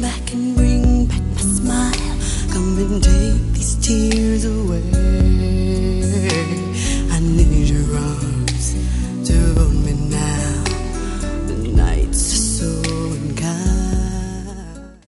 back and bring back my smile. Come and take these tears away.